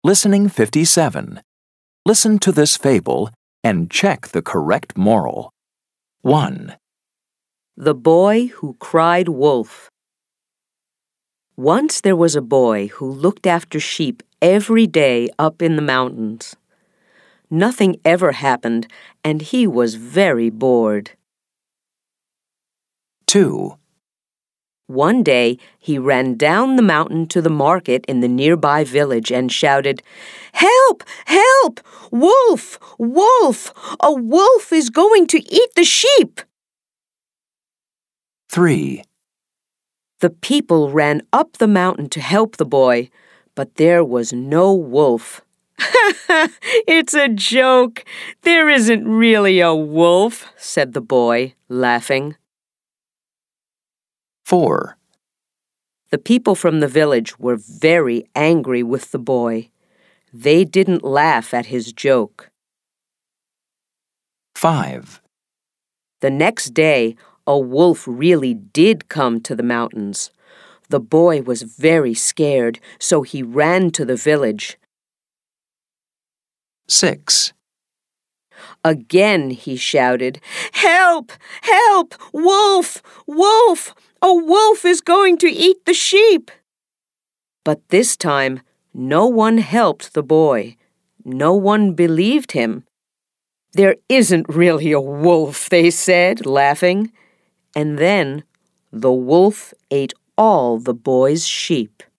Listening 57. Listen to this fable and check the correct moral. 1. The Boy Who Cried Wolf. Once there was a boy who looked after sheep every day up in the mountains. Nothing ever happened, and he was very bored. 2. One day, he ran down the mountain to the market in the nearby village and shouted, "Help! Help! Wolf! Wolf! A wolf is going to eat the sheep!" 3. The people ran up the mountain to help the boy, but there was no wolf. "It's a joke. There isn't really a wolf," said the boy, laughing. 4. The people from the village were very angry with the boy. They didn't laugh at his joke. 5. The next day, a wolf really did come to the mountains. The boy was very scared, so he ran to the village. 6. Again he shouted, "Help! Help! Wolf! Wolf! A wolf is going to eat the sheep!" But this time, no one helped the boy. No one believed him. "There isn't really a wolf," they said, laughing. And then the wolf ate all the boy's sheep.